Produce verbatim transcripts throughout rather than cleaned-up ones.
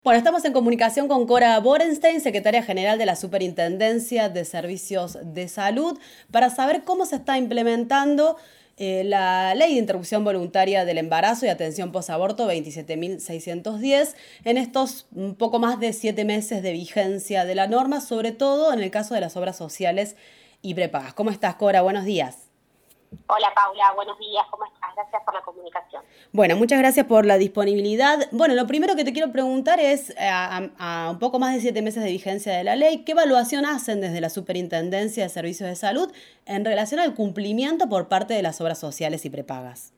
Bueno, estamos en comunicación con Cora Borenstein, secretaria general de la Superintendencia de Servicios de Salud, para saber cómo se está implementando eh, la Ley de Interrupción Voluntaria del Embarazo y Atención Posaborto veintisiete mil seiscientos diez en estos un poco más de siete meses de vigencia de la norma, sobre todo en el caso de las obras sociales y prepagas. ¿Cómo estás, Cora? Buenos días. Hola Paula, buenos días, ¿cómo estás? Gracias por la comunicación. Bueno, muchas gracias por la disponibilidad. Bueno, lo primero que te quiero preguntar es, a, a- a un poco más de siete meses de vigencia de la ley, ¿qué evaluación hacen desde la Superintendencia de Servicios de Salud en relación al cumplimiento por parte de las obras sociales y prepagas?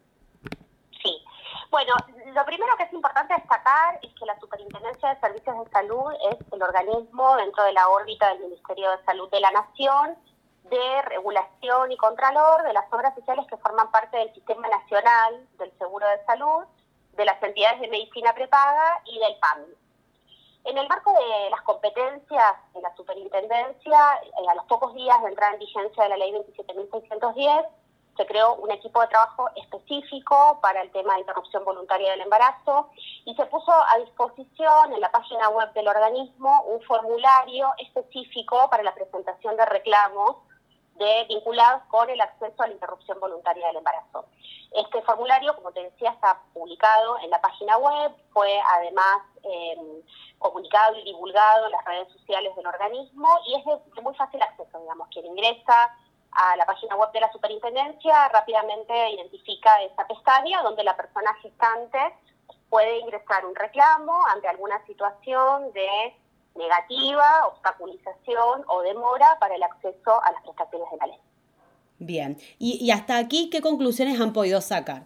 Sí, bueno, lo primero que es importante destacar es que la Superintendencia de Servicios de Salud es el organismo dentro de la órbita del Ministerio de Salud de la Nación de regulación y contralor de las obras sociales que forman parte del Sistema Nacional del Seguro de Salud, de las entidades de medicina prepaga y del P A M I. En el marco de las competencias de la Superintendencia, eh, a los pocos días de entrar en vigencia de la Ley veintisiete mil seiscientos diez, se creó un equipo de trabajo específico para el tema de interrupción voluntaria del embarazo y se puso a disposición en la página web del organismo un formulario específico para la presentación de reclamos de, vinculados con el acceso a la interrupción voluntaria del embarazo. Este formulario, como te decía, está publicado en la página web, fue además eh, comunicado y divulgado en las redes sociales del organismo y es de, de muy fácil acceso, digamos, quien ingresa a la página web de la Superintendencia rápidamente identifica esa pestaña donde la persona gestante puede ingresar un reclamo ante alguna situación de negativa, obstaculización o demora para el acceso a las prestaciones de la ley. Bien, y, y hasta aquí, ¿qué conclusiones han podido sacar?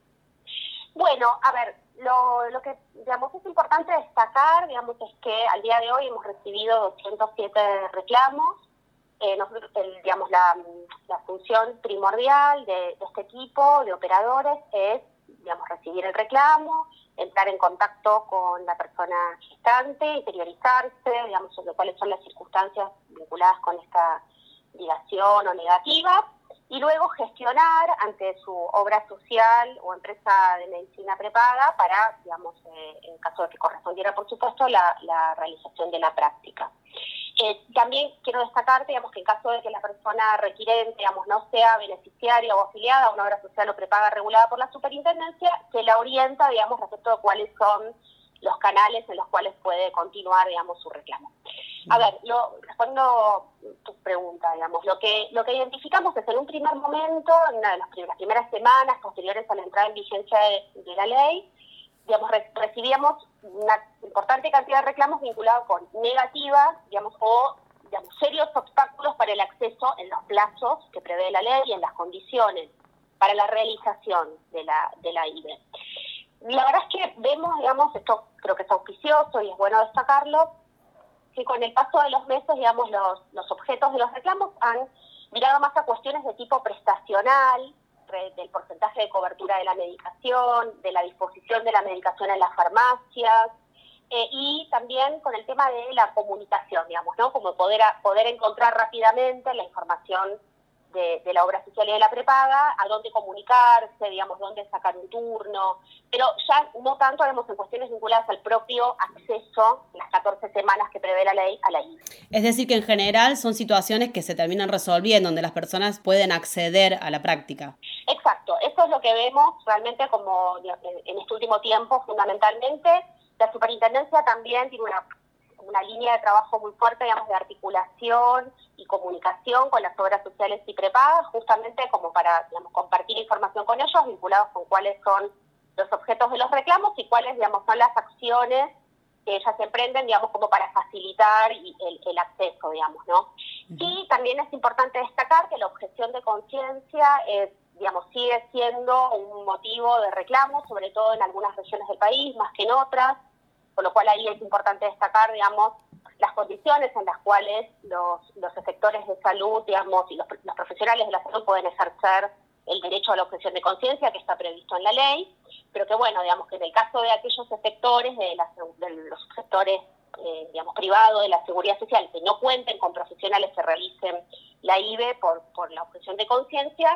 Bueno, a ver, lo, lo que digamos es importante destacar, digamos, es que al día de hoy hemos recibido doscientos siete reclamos. Eh, nosotros, el, digamos, la, la función primordial de, de este equipo de operadores es, digamos, recibir el reclamo, entrar en contacto con la persona gestante, interiorizarse, digamos, sobre cuáles son las circunstancias vinculadas con esta dilación o negativa, y luego gestionar ante su obra social o empresa de medicina prepaga para, digamos, eh, en caso de que correspondiera, por supuesto, la, la realización de la práctica. Eh, también quiero destacar, digamos, que en caso de que la persona requirente, digamos, no sea beneficiaria o afiliada a una obra social o prepaga regulada por la Superintendencia, se la orienta, digamos, respecto a cuáles son los canales en los cuales puede continuar, digamos, su reclamo. A ver, lo, respondo a tu pregunta, digamos, lo que lo que identificamos es en un primer momento, en una de las primeras, las primeras semanas posteriores a la entrada en vigencia de, de la ley, digamos, re, recibíamos una importante cantidad de reclamos vinculados con negativas, digamos, o digamos, serios obstáculos para el acceso en los plazos que prevé la ley y en las condiciones para la realización de la, de la I B E. La verdad es que vemos, digamos, esto creo que es auspicioso y es bueno destacarlo, que con el paso de los meses, digamos, los, los objetos de los reclamos han mirado más a cuestiones de tipo prestacional, del porcentaje de cobertura de la medicación, de la disposición de la medicación en las farmacias, eh, y también con el tema de la comunicación, digamos, ¿no? Como poder, a, poder encontrar rápidamente la información de, de la obra social y de la prepaga, a dónde comunicarse, digamos, dónde sacar un turno, pero ya no tanto, digamos, en cuestiones vinculadas al propio acceso, las catorce semanas que prevé la ley, a la I B E. Es decir, que en general son situaciones que se terminan resolviendo, donde las personas pueden acceder a la práctica. Exacto, eso es lo que vemos realmente como en este último tiempo fundamentalmente. La Superintendencia también tiene una, una línea de trabajo muy fuerte, digamos, de articulación y comunicación con las obras sociales y prepagas, justamente como para, digamos, compartir información con ellos, vinculados con cuáles son los objetos de los reclamos y cuáles, digamos, son las acciones que ellas emprenden, digamos, como para facilitar el, el acceso, digamos, ¿no? Uh-huh. Y también es importante destacar que la objeción de conciencia es, digamos, sigue siendo un motivo de reclamo, sobre todo en algunas regiones del país, más que en otras, con lo cual ahí es importante destacar, digamos, las condiciones en las cuales los, los efectores de salud, digamos, y los, los profesionales de la salud pueden ejercer el derecho a la objeción de conciencia que está previsto en la ley, pero que bueno, digamos que en el caso de aquellos efectores de, la, de los sectores, eh, digamos, privados de la seguridad social que no cuenten con profesionales que realicen la I B E por, por la objeción de conciencia,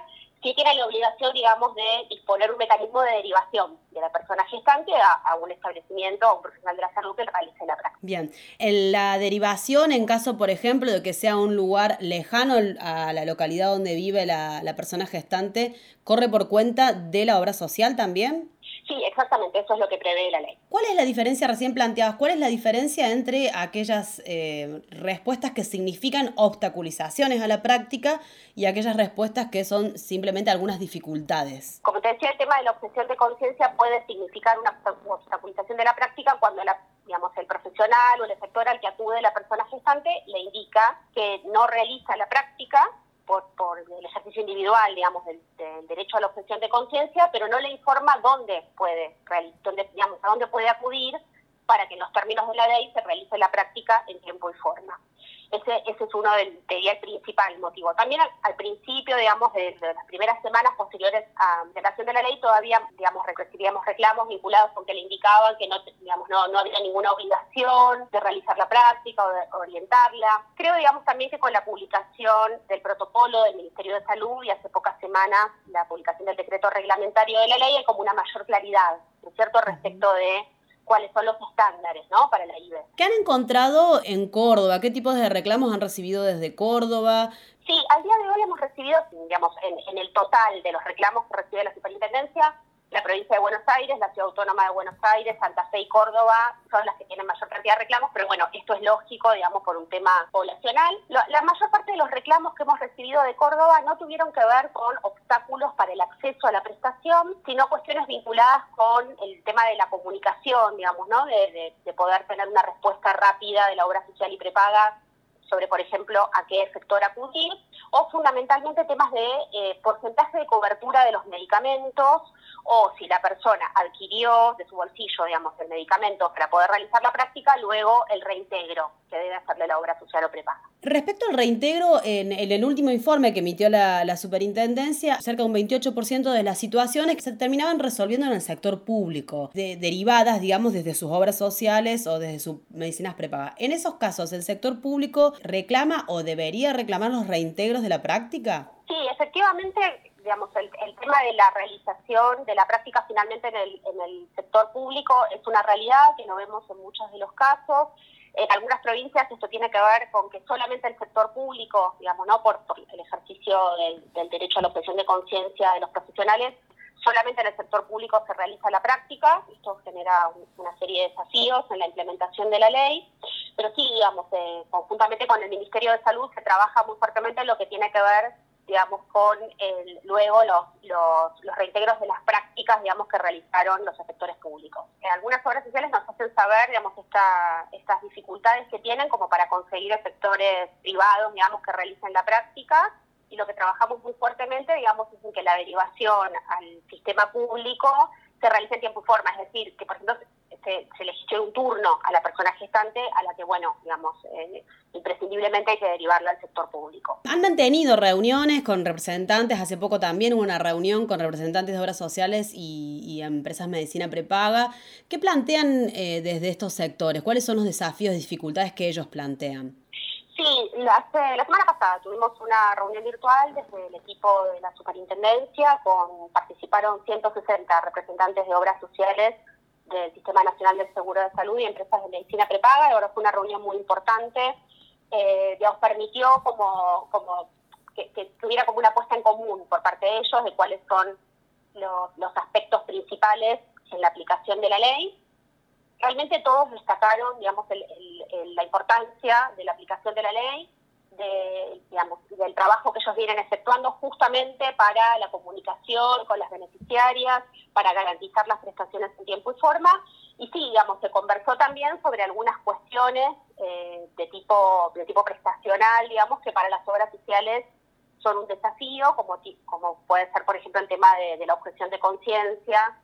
sí tiene la obligación, digamos, de disponer un mecanismo de derivación de la persona gestante a, a un establecimiento o a un profesional de la salud que realice la práctica. Bien, en la derivación, en caso, por ejemplo, de que sea un lugar lejano a la localidad donde vive la, la persona gestante, ¿corre por cuenta de la obra social también? Sí, exactamente, eso es lo que prevé la ley. ¿Cuál es la diferencia, recién planteabas, cuál es la diferencia entre aquellas eh, respuestas que significan obstaculizaciones a la práctica y aquellas respuestas que son simplemente algunas dificultades? Como te decía, el tema de la objeción de conciencia puede significar una obstaculización de la práctica cuando la, digamos, el profesional o el efector al que acude la persona gestante le indica que no realiza la práctica Por, por el ejercicio individual, digamos, del, del derecho a la objeción de conciencia, pero no le informa dónde puede, dónde, digamos, a dónde puede acudir para que en los términos de la ley se realice la práctica en tiempo y forma. Ese, ese es uno del, diría, el principal motivo. También al, al principio, digamos, de, de las primeras semanas posteriores a la creación de la ley, todavía, digamos, recibíamos reclamos vinculados con que le indicaban que no, digamos, no, no había ninguna obligación de realizar la práctica o de orientarla. Creo, digamos, también que con la publicación del protocolo del Ministerio de Salud y hace pocas semanas la publicación del decreto reglamentario de la ley hay como una mayor claridad, ¿no es cierto?, respecto de cuáles son los estándares, ¿no?, para la I B E. ¿Qué han encontrado en Córdoba? ¿Qué tipos de reclamos han recibido desde Córdoba? Sí, al día de hoy hemos recibido, digamos, en, en el total de los reclamos que recibe la Superintendencia, la provincia de Buenos Aires, la Ciudad Autónoma de Buenos Aires, Santa Fe y Córdoba son las que tienen mayor cantidad de reclamos, pero bueno, esto es lógico, digamos, por un tema poblacional. La, la mayor parte de los reclamos que hemos recibido de Córdoba no tuvieron que ver con obstáculos para el acceso a la prestación, sino cuestiones vinculadas con el tema de la comunicación, digamos, ¿no?, de, de, de poder tener una respuesta rápida de la obra social y prepaga sobre, por ejemplo, a qué sector acudir, o fundamentalmente temas de eh, porcentaje de cobertura de los medicamentos, o si la persona adquirió de su bolsillo, digamos, el medicamento para poder realizar la práctica, luego el reintegro que debe hacerle la obra social o prepaga. Respecto al reintegro, en, en el último informe que emitió la, la Superintendencia, cerca de un veintiocho por ciento de las situaciones que se terminaban resolviendo en el sector público, de, derivadas, digamos, desde sus obras sociales o desde sus medicinas prepagas. En esos casos, ¿el sector público reclama o debería reclamar los reintegros de la práctica? Sí, efectivamente, digamos, el, el tema de la realización de la práctica finalmente en el, en el sector público es una realidad que no vemos en muchos de los casos. En algunas provincias esto tiene que ver con que solamente el sector público, digamos, no por, por el ejercicio del, del derecho a la objeción de conciencia de los profesionales, solamente en el sector público se realiza la práctica. Esto genera un, una serie de desafíos en la implementación de la ley, pero sí, digamos, eh, conjuntamente con el Ministerio de Salud se trabaja muy fuertemente en lo que tiene que ver, digamos, con el, luego los, los, los reintegros de las prácticas, digamos, que realizaron los efectores públicos. En algunas obras sociales nos hacen saber, digamos, esta, estas dificultades que tienen como para conseguir efectores privados, digamos, que realicen la práctica, y lo que trabajamos muy fuertemente, digamos, es en que la derivación al sistema público se realice en tiempo y forma, es decir, que por ejemplo se, se le gestione un turno a la persona gestante a la que, bueno, digamos, eh, imprescindiblemente hay que derivarla al sector público. ¿Han mantenido reuniones con representantes? Hace poco también hubo una reunión con representantes de obras sociales y, y empresas medicina prepaga. ¿Qué plantean eh, desde estos sectores? ¿Cuáles son los desafíos y dificultades que ellos plantean? Sí, la, la semana pasada tuvimos una reunión virtual desde el equipo de la Superintendencia, con participaron ciento sesenta representantes de obras sociales del Sistema Nacional del Seguro de Salud y empresas de medicina prepaga. Ahora fue una reunión muy importante, eh, digamos, permitió como, como que, que tuviera como una puesta en común por parte de ellos de cuáles son los, los aspectos principales en la aplicación de la ley. Realmente todos destacaron, digamos, el, el, el, la importancia de la aplicación de la ley, de, digamos, del trabajo que ellos vienen efectuando justamente para la comunicación con las beneficiarias, para garantizar las prestaciones en tiempo y forma. Y sí, digamos, se conversó también sobre algunas cuestiones eh, de tipo de tipo prestacional, digamos, que para las obras sociales son un desafío, como, como puede ser, por ejemplo, el tema de, de la objeción de conciencia,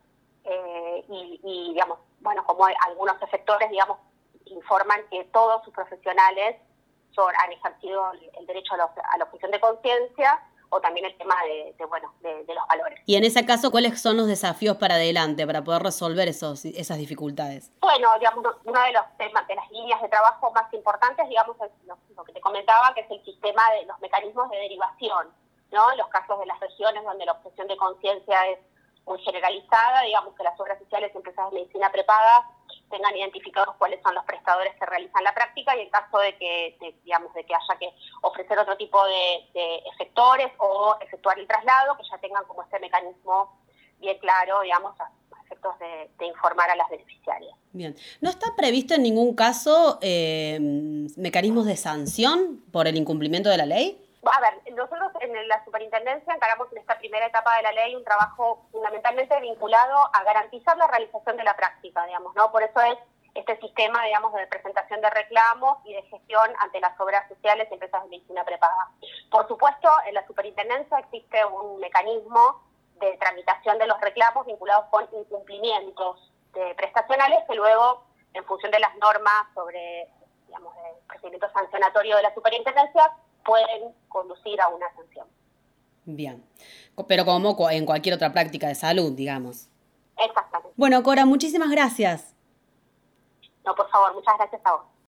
eh, y, y, digamos, bueno, como algunos efectores, digamos, informan que todos sus profesionales son, han ejercido el, el derecho a la, a la objeción de conciencia, o también el tema de, de bueno, de, de los valores. Y en ese caso, ¿cuáles son los desafíos para adelante, para poder resolver esos, esas dificultades? Bueno, digamos, uno de los temas, de las líneas de trabajo más importantes, digamos, es lo, lo que te comentaba, que es el sistema de los mecanismos de derivación. ¿no? En los casos de las regiones donde la objeción de conciencia es muy generalizada, digamos que las obras sociales y empresas de medicina prepaga tengan identificados cuáles son los prestadores que realizan la práctica, y en caso de que, de, digamos, de que haya que ofrecer otro tipo de, de efectores o efectuar el traslado, que ya tengan como este mecanismo bien claro, digamos, a efectos de, de informar a las beneficiarias. Bien. ¿No está previsto en ningún caso eh, mecanismos de sanción por el incumplimiento de la ley? A ver, nosotros en la superintendencia encaramos en esta primera etapa de la ley un trabajo fundamentalmente vinculado a garantizar la realización de la práctica, digamos, ¿no? Por eso es este sistema, digamos, de presentación de reclamos y de gestión ante las obras sociales y empresas de medicina prepaga. Por supuesto, en la superintendencia existe un mecanismo de tramitación de los reclamos vinculados con incumplimientos de prestacionales que luego, en función de las normas sobre, digamos, el procedimiento sancionatorio de la superintendencia, pueden conducir a una sanción. Bien, pero como en cualquier otra práctica de salud, digamos. Exactamente. Bueno, Cora, muchísimas gracias. No, por favor, muchas gracias a vos.